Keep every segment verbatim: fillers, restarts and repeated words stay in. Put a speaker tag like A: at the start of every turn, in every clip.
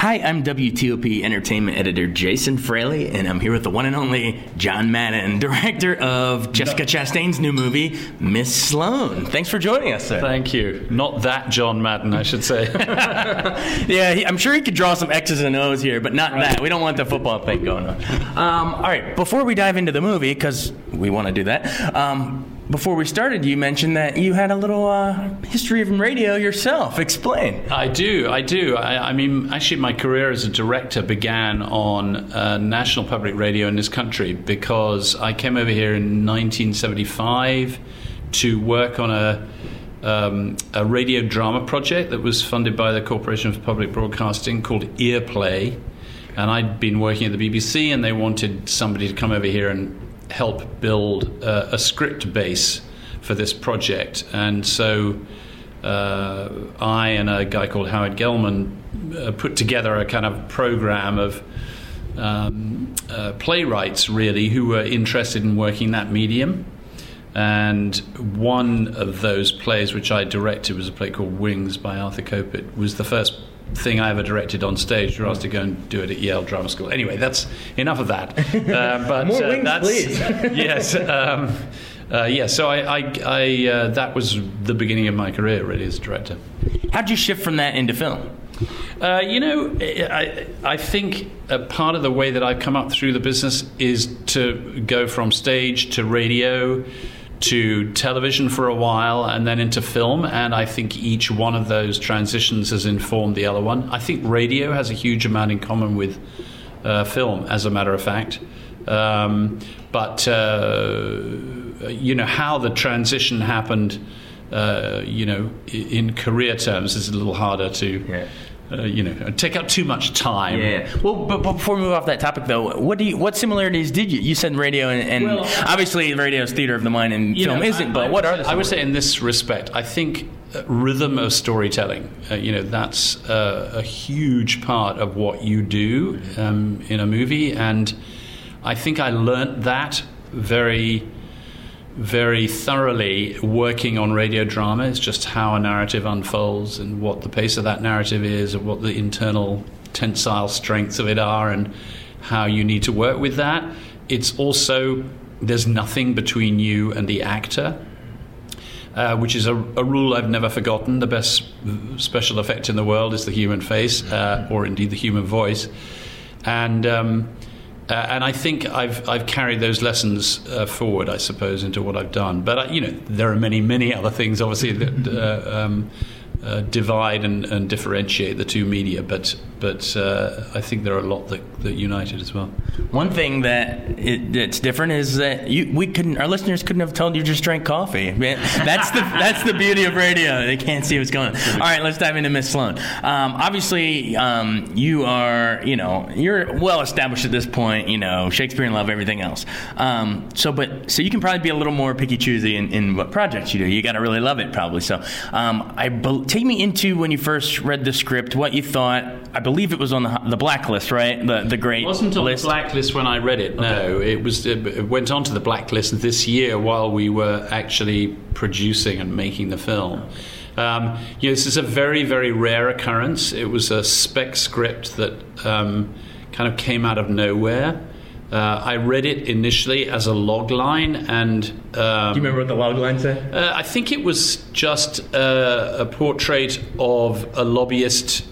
A: Hi, I'm W T O P Entertainment Editor Jason Fraley, and I'm here with the one and only John Madden, director of Jessica Chastain's new movie, Miss Sloane. Thanks for joining us, sir.
B: Thank you. Not that John Madden, I should say.
A: Yeah, he, I'm sure he could draw some X's and O's here, but not right. that. We don't want the football thing going on. Um, all right, before we dive into the movie, because we want to do that, um, before we started, you mentioned that you had a little uh, history of radio yourself. Explain.
B: I do, I do. I, I mean, actually, my career as a director began on uh, national public radio in this country because I came over here in nineteen seventy-five to work on a um, a radio drama project that was funded by the Corporation for Public Broadcasting called Earplay. And I'd been working at the B B C, and they wanted somebody to come over here and help build uh, a script base for this project. And so uh, I and a guy called Howard Gelman uh, put together a kind of program of um, uh, playwrights, really, who were interested in working that medium. And one of those plays which I directed was a play called Wings by Arthur Kopit. Was the first thing I ever directed on stage. We were asked to go and do it at Yale Drama School. Anyway, that's enough of that. Uh, but
A: More
B: uh,
A: wings,
B: that's,
A: please.
B: yes, um, uh, yeah. So I, I, I uh, that was the beginning of my career, really, as a director.
A: How'd you shift from that into film?
B: Uh, you know, I, I think a part of the way that I've come up through the business is to go from stage to radio to television for a while and then into film, and I think each one of those transitions has informed the other one. I think radio has a huge amount in common with uh, film, as a matter of fact. Um, but, uh, you know, how the transition happened, uh, you know, in career terms is a little harder to... Yeah. Uh, you know, take up too much time.
A: Yeah. Well, but, but before we move off that topic, though, what do you, what similarities did you? You said radio, and, and well, obviously radio is theater of the mind, and film know, isn't. I, but I what are the?
B: I would say, in this respect, I think uh, rhythm of storytelling. Uh, you know, that's uh, a huge part of what you do um, in a movie, and I think I learnt that very. very thoroughly working on radio drama. Is just how a narrative unfolds and what the pace of that narrative is and what the internal tensile strengths of it are and how you need to work with that. It's also, there's nothing between you and the actor, uh, which is a, a rule I've never forgotten. The best special effect in the world is the human face, uh, or indeed the human voice. And um Uh, and I think I've I've carried those lessons uh, forward, I suppose, into what I've done. But uh, you know, there are many many other things, obviously, that uh, um, uh, divide and, and differentiate the two media. But but uh, I think there are a lot that, that unite it as well.
A: One thing that it, that's different is that you, we couldn't, our listeners couldn't have told you just drank coffee. That's the that's the beauty of radio. They can't see what's going on. All right, let's dive into Miss Sloane. Um, obviously, um, you are, you know, you're well established at this point. You know, Shakespeare in Love, everything else. Um, so, but so you can probably be a little more picky choosy in, in what projects you do. You got to really love it, probably. So, um, I be, take me into when you first read the script, what you thought. I believe it was on the the blacklist, right? The the great.
B: It wasn't on
A: list.
B: the blacklist when I read it. No, okay. it was. It went on to the blacklist this year while we were actually producing and making the film. Um, you know, this is a very, very rare occurrence. It was a spec script that um, kind of came out of nowhere. Uh, I read it initially as a log line, and um,
A: do you remember what the log line said?
B: Uh, I think it was just uh, a portrait of a lobbyist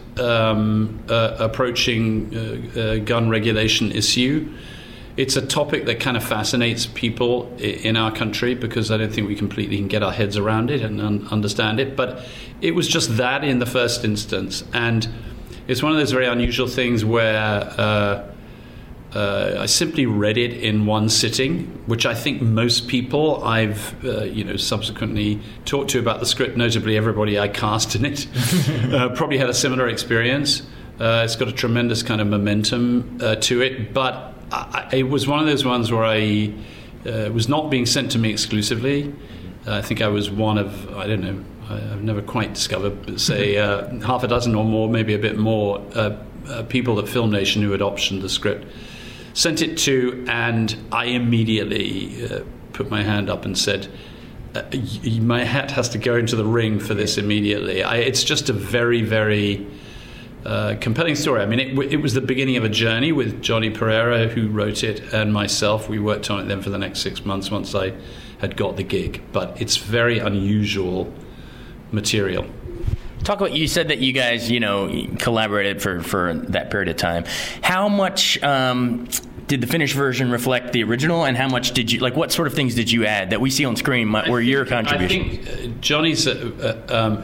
B: um, uh, approaching uh, a gun regulation issue. It's a topic that kind of fascinates people in our country because I don't think we completely can get our heads around it and un- understand it. But it was just that in the first instance, and it's one of those very unusual things where. Uh, Uh, I simply read it in one sitting, which I think most people I've, uh, you know, subsequently talked to about the script, notably everybody I cast in it, uh, probably had a similar experience. Uh, it's got a tremendous kind of momentum uh, to it, but I, it was one of those ones where I uh, was not being sent to me exclusively. Uh, I think I was one of, I don't know, I've never quite discovered, but say uh, half a dozen or more, maybe a bit more, uh, uh, people at Film Nation who had optioned the script. Sent it to, and I immediately uh, put my hand up and said, uh, y- my hat has to go into the ring for this immediately. I, it's just a very, very uh, compelling story. I mean, it, it was the beginning of a journey with Johnny Pereira, who wrote it, and myself. We worked on it then for the next six months once I had got the gig. But it's very unusual material.
A: Talk about, you said that you guys, you know, collaborated for, for that period of time. How much um, did the finished version reflect the original, and how much did you, like, what sort of things did you add that we see on screen were think, your contributions?
B: I think Johnny's uh, uh, um,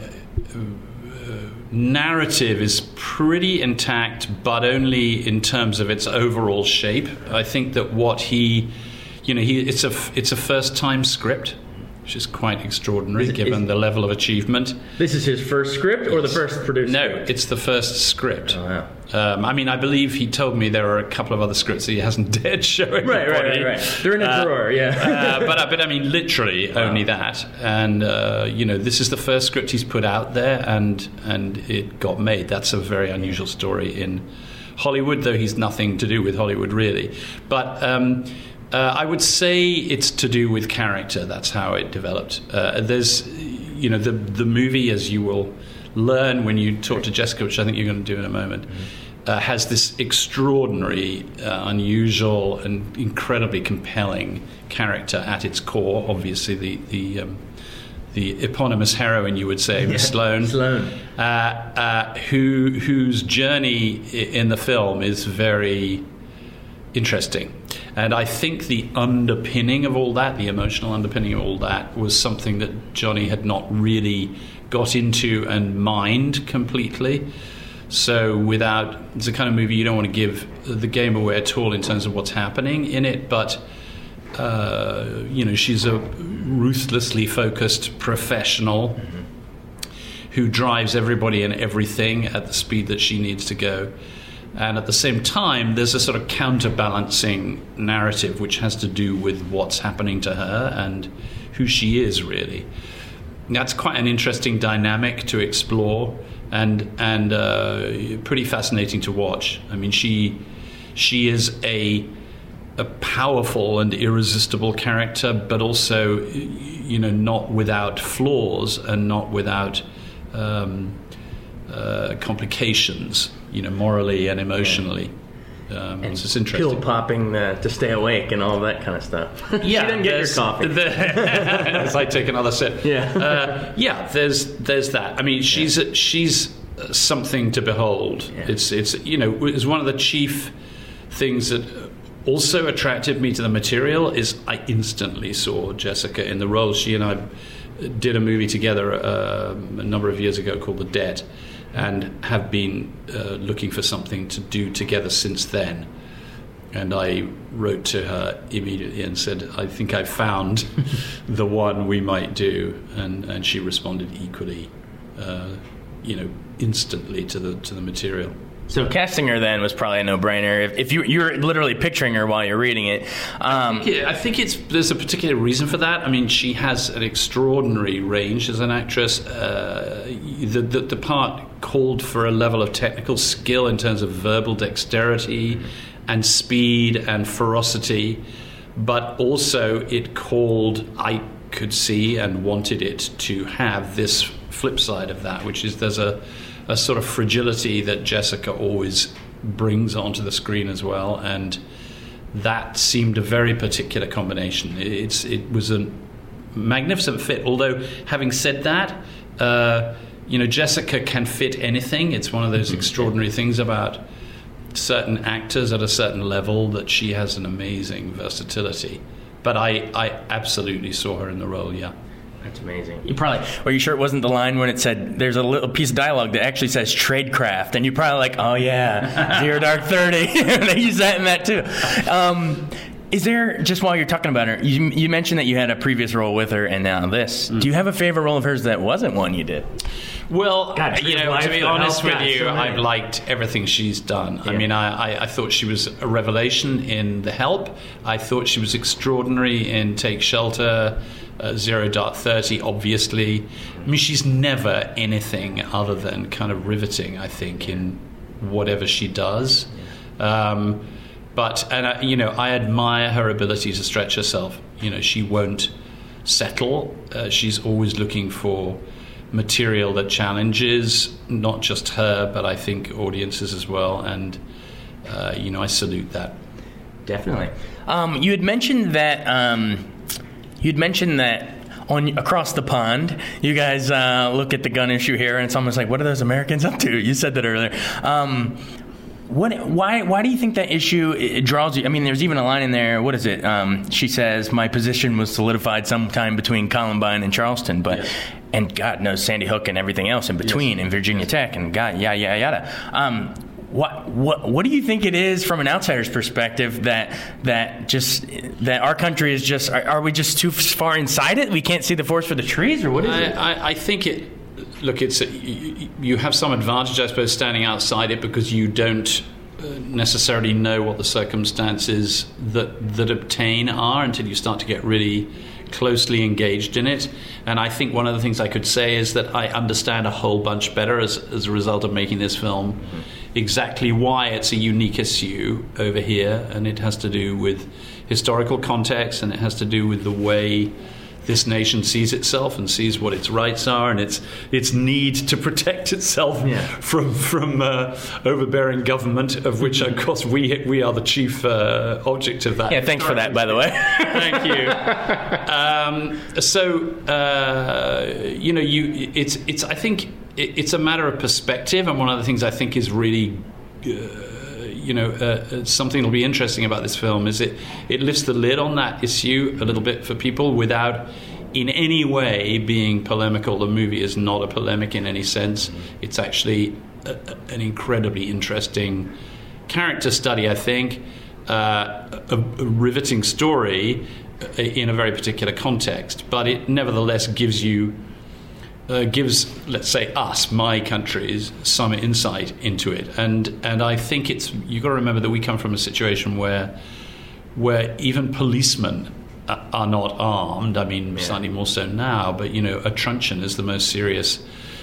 B: uh, narrative is pretty intact, but only in terms of its overall shape. I think that what he, you know, he it's a it's a first time script, which is quite extraordinary is, given is, the level of achievement.
A: This is his first script or the first produced
B: No,
A: script?
B: it's the first script.
A: Oh, wow.
B: Um, I mean, I believe he told me there are a couple of other scripts that he hasn't dared show anybody.
A: Right, right, right, right. They're in a uh, drawer, yeah.
B: uh, but, but I mean, literally wow. only that. And, uh, you know, this is the first script he's put out there, and and it got made. That's a very unusual story in Hollywood, though he's nothing to do with Hollywood, really. But um, uh, I would say it's to do with character. That's how it developed. Uh, there's, you know, the the movie, as you will learn when you talk to Jessica, which I think you're going to do in a moment, mm-hmm. uh, has this extraordinary, uh, unusual, and incredibly compelling character at its core. Obviously, the the um, the eponymous heroine, you would say, yeah, Miss Sloane,
A: Sloane.
B: Uh, uh, who whose journey in the film is very interesting. And I think the underpinning of all that, the emotional underpinning of all that, was something that Johnny had not really got into and mined completely. So without, it's a kind of movie you don't want to give the game away at all in terms of what's happening in it, but uh, you know, she's a ruthlessly focused professional mm-hmm. who drives everybody and everything at the speed that she needs to go. And at the same time, there's a sort of counterbalancing narrative which has to do with what's happening to her and who she is, really. That's quite an interesting dynamic to explore, and and uh, pretty fascinating to watch. I mean, she she is a a powerful and irresistible character, but also, you know, not without flaws and not without um, uh, complications, you know, morally and emotionally. Um,
A: and
B: so it's interesting.
A: Pill popping uh, to stay awake and all that kind of stuff.
B: Yeah,
A: you didn't get your coffee.
B: The, as I take another sip.
A: Yeah,
B: uh, yeah. There's there's that. I mean, she's yeah. she's something to behold. Yeah. It's it's you know, it's one of the chief things that also attracted me to the material is I instantly saw Jessica in the role. She and I did a movie together uh, a number of years ago called The Debt, and have been uh, looking for something to do together since then. And I wrote to her immediately and said, I think I found the one we might do. And, and she responded equally, uh, you know, instantly to the to the material.
A: So casting her then was probably a no-brainer. If, if you you were literally picturing her while you're reading it, um,
B: I, think it I think it's there's a particular reason for that. I mean, she has an extraordinary range as an actress. Uh, the, the the part called for a level of technical skill in terms of verbal dexterity and speed and ferocity, but also it called, I could see and wanted it to have this flip side of that, which is there's a a sort of fragility that Jessica always brings onto the screen as well, and that seemed a very particular combination. It's it was a magnificent fit. Although, having said that, uh, you know, Jessica can fit anything. It's one of those extraordinary things about certain actors at a certain level, that she has an amazing versatility. But I, I absolutely saw her in the role, yeah.
A: That's amazing. You probably, are you sure it wasn't the line when it said, there's a little piece of dialogue that actually says tradecraft, and you're probably like, oh yeah, Zero Dark Thirty. They use that in that too. Um, is there, just while you're talking about her, you, you mentioned that you had a previous role with her and now this. Mm. Do you have a favorite role of hers that wasn't one you did?
B: Well, God, you know, to be honest with you, so I've liked everything she's done. Yeah. I mean, I, I, I thought she was a revelation in The Help. I thought she was extraordinary in Take Shelter. Uh, Zero Dark Thirty, obviously. I mean, she's never anything other than kind of riveting, I think, in whatever she does. Um, but, and I, you know, I admire her ability to stretch herself. You know, she won't settle. Uh, she's always looking for material that challenges not just her, but I think audiences as well. And, uh, you know, I salute that.
A: Definitely. Um, you had mentioned that, um, you'd mentioned that on across the pond, you guys uh, look at the gun issue here, and it's almost like, what are those Americans up to? You said that earlier. Um, what? Why? Why do you think that issue it draws you? I mean, there's even a line in there. What is it? Um, she says, "My position was solidified sometime between Columbine and Charleston," but yes. and God knows Sandy Hook and everything else in between, yes. and Virginia yes. Tech, and God, yada yada yada. Um, What what what do you think it is from an outsider's perspective that that just that our country is just are, are we just too far inside it? We can't see the forest for the trees, or what is
B: I,
A: it?
B: I, I think it. Look, it's a, you, you have some advantage, I suppose, standing outside it because you don't necessarily know what the circumstances that that obtain are until you start to get really closely engaged in it. And I think one of the things I could say is that I understand a whole bunch better as as a result of making this film. Mm-hmm. Exactly why it's a unique issue over here, and it has to do with historical context, and it has to do with the way this nation sees itself and sees what its rights are, and its its need to protect itself yeah. from from uh, overbearing government, of which, of course, we we are the chief uh, object of that.
A: Yeah, thanks for that, by the way.
B: Thank you. Um, so uh, you know, you it's it's I think. It's a matter of perspective, and one of the things I think is really, uh, you know, uh, something that'll be interesting about this film is it it lifts the lid on that issue a little bit for people without in any way being polemical. The movie is not a polemic in any sense. It's actually a, an incredibly interesting character study, I think, uh, a, a riveting story in a very particular context, but it nevertheless gives you Uh, gives, let's say, us, my countries, some insight into it, and and I think it's you've got to remember that we come from a situation where where even policemen are not armed. I mean, yeah. slightly more so now, but you know, a truncheon is the most serious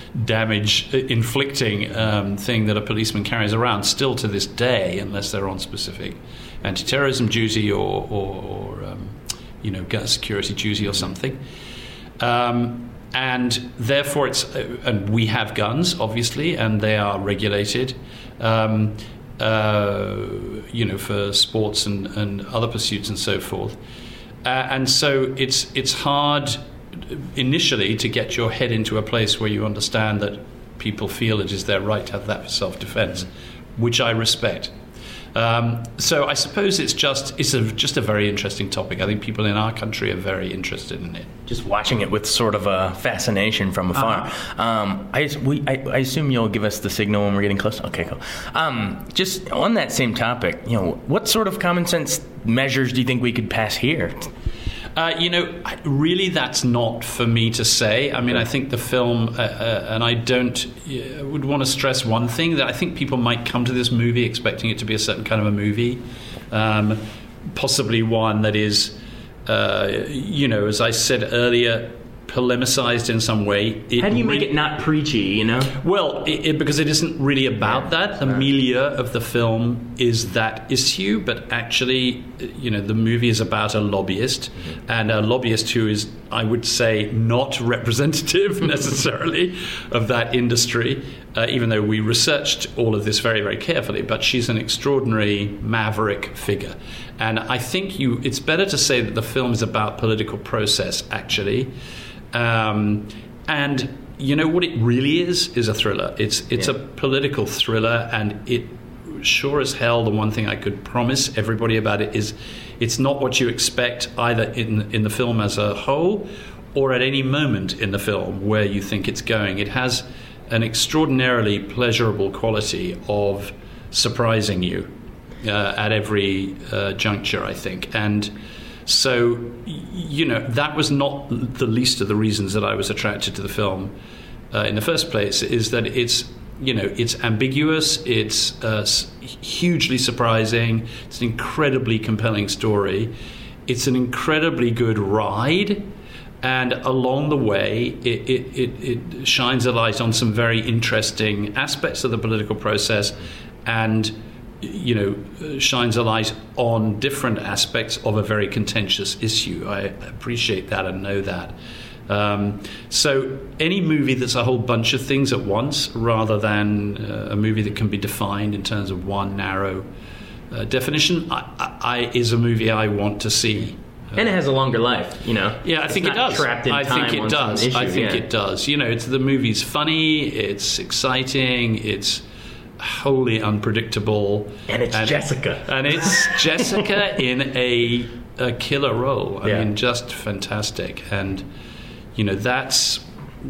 B: damage-inflicting um, thing that a policeman carries around still to this day, unless they're on specific anti-terrorism duty or, or, or um, you know, gun security duty or something. Um, And therefore, it's uh, and we have guns, obviously, and they are regulated, um, uh, you know, for sports and, and other pursuits and so forth. Uh, and so it's it's hard initially to get your head into a place where you understand that people feel it is their right to have that for self-defense, which I respect. Um, so I suppose it's just it's a, just a very interesting topic. I think people in our country are very interested in it.
A: Just watching it with sort of a fascination from afar. Uh-huh. Um, I, we, I, I assume you'll give us the signal when we're getting close. Okay, cool. Um, just on that same topic, you know, what sort of common sense measures do you think we could pass here?
B: Uh, you know, really, that's not for me to say. I mean, I think the film, uh, uh, and I don't, I uh, would want to stress one thing, that I think people might come to this movie expecting it to be a certain kind of a movie, um, possibly one that is, uh, you know, as I said earlier, polemicized in some way.
A: It How do you make re- it not preachy, you know?
B: Well, it, it, because it isn't really about yeah, that. The right. milieu of the film is that issue, but actually, you know, the movie is about a lobbyist, mm-hmm. and a lobbyist who is, I would say, not representative necessarily of that industry, uh, even though we researched all of this very, very carefully. But she's an extraordinary maverick figure. And I think you it's better to say that the film is about political process, actually. Um, and you know what it really is is a thriller. It's it's yeah. a political thriller, and it sure as hell. The one thing I could promise everybody about it is it's not what you expect either in in the film as a whole or at any moment in the film where you think it's going. It has an extraordinarily pleasurable quality of surprising you uh, at every uh, juncture, I think. And so, you know, that was not the least of the reasons that I was attracted to the film uh, in the first place, is that it's, you know, it's ambiguous, it's uh, hugely surprising, it's an incredibly compelling story, it's an incredibly good ride, and along the way it, it, it, it shines a light on some very interesting aspects of the political process, and you know, shines a light on different aspects of a very contentious issue. I appreciate that and know that. Um, so any movie that's a whole bunch of things at once, rather than uh, a movie that can be defined in terms of one narrow uh, definition, I, I, is a movie I want to see.
A: And it has a longer life, you know.
B: Yeah, I
A: it's
B: think it does.
A: Trapped in
B: I
A: time
B: think it
A: on
B: does.
A: some issue,
B: I think
A: yeah.
B: it does. You know, it's the movie's funny. It's exciting. It's wholly unpredictable.
A: And it's
B: and,
A: Jessica.
B: And it's Jessica in a a killer role. I
A: yeah.
B: mean, just fantastic. And you know, that's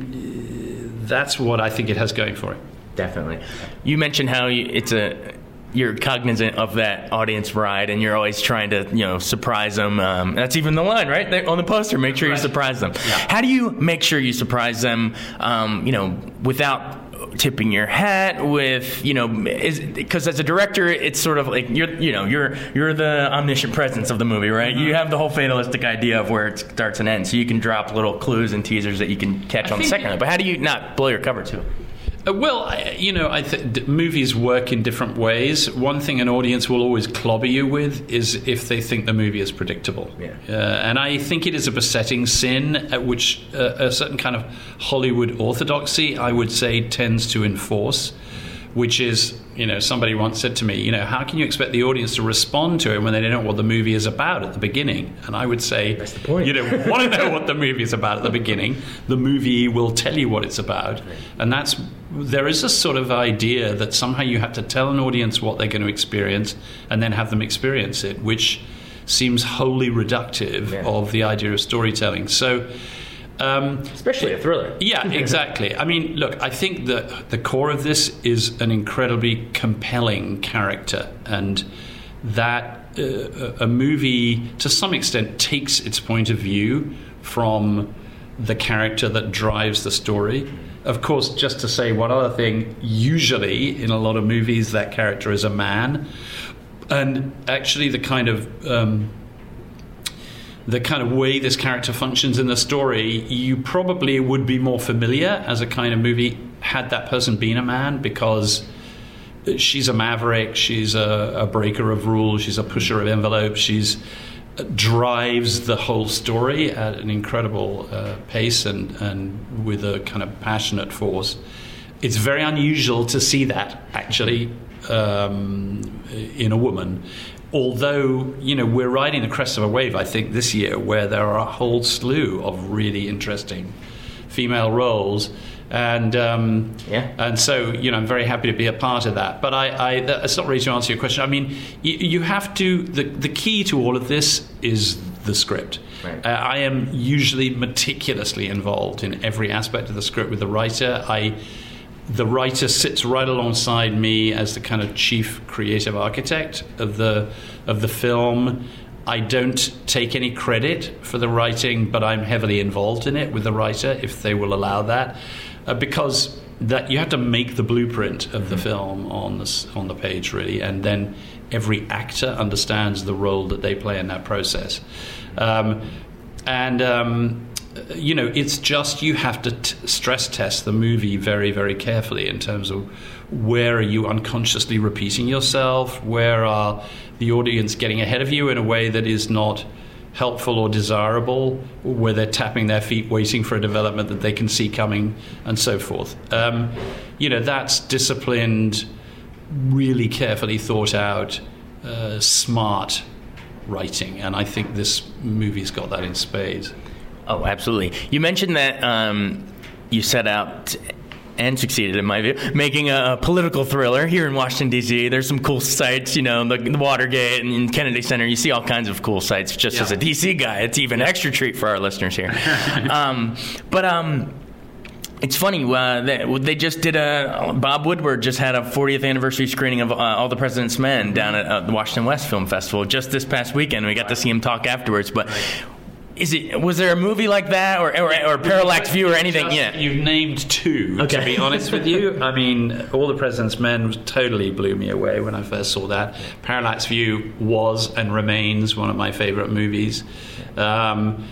B: that's what I think it has going for it.
A: Definitely. You mentioned how you, it's a you're cognizant of that audience ride, and you're always trying to, you know, surprise them. Um, that's even the line, right? There, on the poster, make sure you surprise them.
B: Yeah.
A: How do you make sure you surprise them, um, you know, without tipping your hat with, you know, because as a director, it's sort of like you're, you know, you're you're the omniscient presence of the movie, right? Mm-hmm. You have the whole fatalistic idea of where it starts and ends, so you can drop little clues and teasers that you can catch I on the second night. But how do you not blow your cover too?
B: Uh, well, I, you know, I th- movies work in different ways. One thing an audience will always clobber you with is if they think the movie is predictable.
A: Yeah.
B: Uh, and I think it is a besetting sin at which uh, a certain kind of Hollywood orthodoxy, I would say, tends to enforce, which is, you know, somebody once said to me, you know, how can you expect the audience to respond to it when they don't know what the movie is about at the beginning? And I would say,
A: that's the point.
B: You don't want to know what the movie is about at the beginning. The movie will tell you what it's about. And that's, there is a sort of idea that somehow you have to tell an audience what they're going to experience and then have them experience it, which seems wholly reductive yeah. of the idea of storytelling. So, Um,
A: especially a thriller.
B: Yeah, exactly. I mean, look, I think that the core of this is an incredibly compelling character, and that uh, a movie, to some extent, takes its point of view from the character that drives the story. Of course, just to say one other thing, usually in a lot of movies, that character is a man, and actually the kind of um, the kind of way this character functions in the story, you probably would be more familiar as a kind of movie had that person been a man, because she's a maverick, she's a, a breaker of rules, she's a pusher of envelopes, she's drives the whole story at an incredible uh, pace and, and with a kind of passionate force. It's very unusual to see that, actually, um, in a woman. Although, you know, we're riding the crest of a wave, I think, this year, where there are a whole slew of really interesting female roles. And um,
A: yeah.
B: and so, you know, I'm very happy to be a part of that. But I, I that's not really to answer your question. I mean, you, you have to, the, the key to all of this is the script.
A: Right.
B: Uh, I am usually meticulously involved in every aspect of the script with the writer. I... The writer sits right alongside me as the kind of chief creative architect of the of the film. I don't take any credit for the writing, but I'm heavily involved in it with the writer, if they will allow that, uh, because that you have to make the blueprint of the film on the on the page, really, and then every actor understands the role that they play in that process, um, and. Um, You know, it's just you have to t- stress test the movie very, very carefully in terms of where are you unconsciously repeating yourself, where are the audience getting ahead of you in a way that is not helpful or desirable, where they're tapping their feet waiting for a development that they can see coming, and so forth. Um, you know, that's disciplined, really carefully thought out, uh, smart writing, and I think this movie's got that in spades.
A: Oh, absolutely. You mentioned that um, you set out and succeeded, in my view, making a political thriller here in Washington, D C. There's some cool sites, you know, the, the Watergate and Kennedy Center. You see all kinds of cool sites. Just
B: yeah.
A: as a D C guy, it's even an extra treat for our listeners here. um, but um, it's funny. Uh, they, they just did a. Bob Woodward just had a fortieth anniversary screening of uh, All the President's Men down at uh, the Washington West Film Festival just this past weekend. We got to see him talk afterwards, but.
B: Right.
A: Is it? Was there a movie like that, or or, or Parallax View, or anything?
B: Just,
A: yeah,
B: you've named two.
A: Okay.
B: To be honest with you, I mean, All the President's Men totally blew me away when I first saw that. Parallax View was and remains one of my favorite movies, um,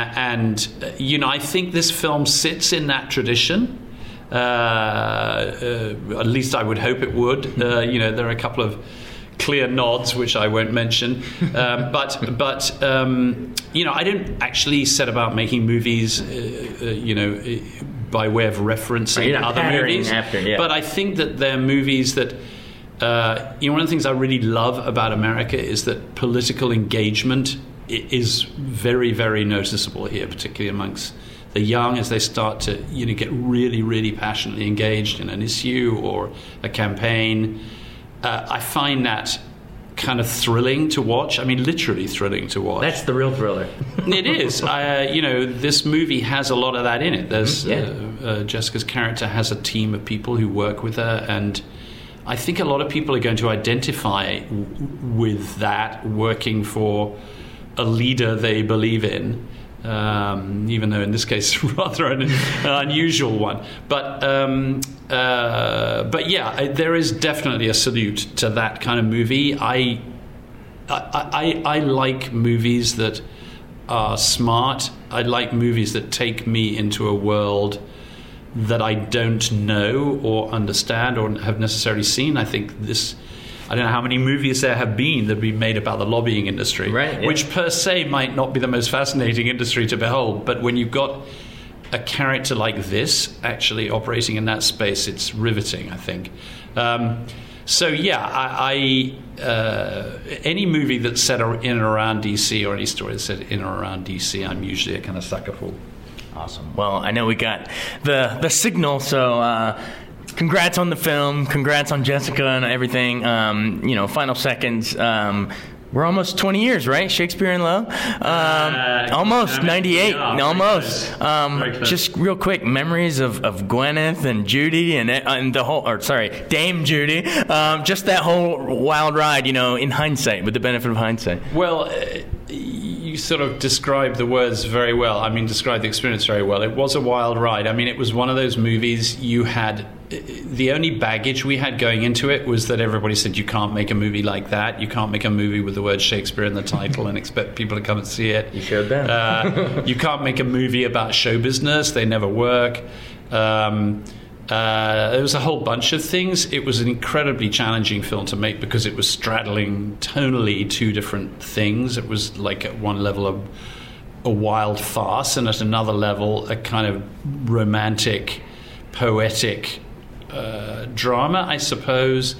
B: and you know, I think this film sits in that tradition. Uh, uh, at least I would hope it would. Uh, you know, there are a couple of clear nods, which I won't mention. Um, but but um, you know, I don't actually set about making movies, uh, uh, you know, by way of referencing
A: You're not
B: other
A: patterning
B: movies.
A: after, yeah.
B: But I think that they're movies that. Uh, you know, one of the things I really love about America is that political engagement is very, very noticeable here, particularly amongst the young, as they start to, you know, get really, really passionately engaged in an issue or a campaign. Uh, I find that kind of thrilling to watch. I mean, literally thrilling to watch.
A: That's the real thriller.
B: It is. Uh, you know, this movie has a lot of that in it. There's
A: Mm-hmm. Yeah.
B: uh, uh, Jessica's character has a team of people who work with her, and I think a lot of people are going to identify w- with that, working for a leader they believe in, um, even though in this case rather an, an unusual one. But um, uh, but yeah, I, there is definitely a salute to that kind of movie. I I, I I like movies that are smart. I like movies that take me into a world that I don't know or understand or have necessarily seen. I think this, I don't know how many movies there have been that have been made about the lobbying industry,
A: right, yeah.
B: which per se might not be the most fascinating industry to behold, but when you've got a character like this actually operating in that space, it's riveting, I think. Um, so yeah, I, I uh, any movie that's set in and around D C, or any story that's set in or around D C, I'm usually a kind of sucker for.
A: Awesome. Well, I know we got the the signal, so uh, congrats on the film, congrats on Jessica and everything. Um, you know, final seconds. Um, we're almost twenty years, right? Shakespeare in Love. Um,
B: Uh,
A: almost ninety-eight.
B: yeah, very
A: almost.
B: close.
A: Um,
B: Very close.
A: just real quick, memories of, of Gwyneth and Judy and and the whole, or sorry, Dame Judy. Um, just that whole wild ride. You know, in hindsight, with the benefit of hindsight.
B: Well, uh, you sort of described the words very well. I mean, described the experience very well. It was a wild ride. I mean, it was one of those movies you had... The only baggage we had going into it was that everybody said, you can't make a movie like that. You can't make a movie with the word Shakespeare in the title and expect people to come and see it.
A: You showed them.
B: uh, you can't make a movie about show business. They never work. Um, uh, there was a whole bunch of things. It was an incredibly challenging film to make because it was straddling tonally two different things. It was like at one level a, a wild farce, and at another level a kind of romantic, poetic uh, drama, I suppose.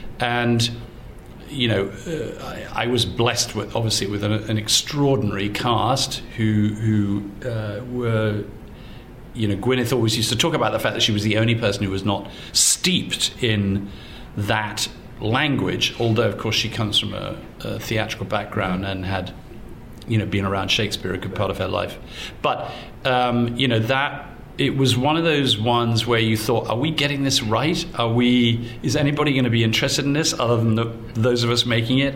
B: And you know, uh, I, I was blessed with obviously with an, an extraordinary cast who who uh, were. You know, Gwyneth always used to talk about the fact that she was the only person who was not steeped in that language, although, of course, she comes from a, a theatrical background and had, you know, been around Shakespeare a good part of her life. But, um, you know, that, it was one of those ones where you thought, are we getting this right? Are we, is anybody going to be interested in this other than the, those of us making it?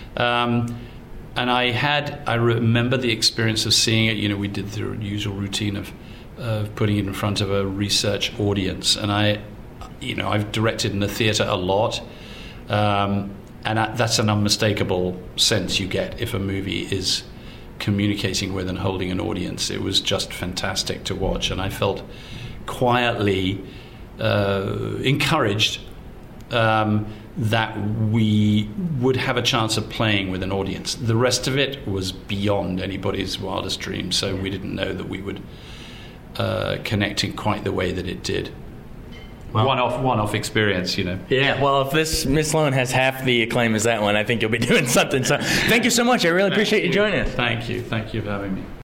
B: Um, and I had, I remember the experience of seeing it. You know, we did the usual routine of, of putting it in front of a research audience, and I, you know, I've directed in the theatre a lot, um, and that, that's an unmistakable sense you get if a movie is communicating with and holding an audience. It was just fantastic to watch, and I felt quietly uh, encouraged um, that we would have a chance of playing with an audience. The rest of it was beyond anybody's wildest dreams, so we didn't know that we would Uh, connecting quite the way that it did.
A: Wow.
B: One-off, one-off experience, you know.
A: Yeah, well, if this Miss Sloane has half the acclaim as that one, I think you'll be doing something. So, thank you so much. I really appreciate you joining us.
B: Thank you. Thank you for having me.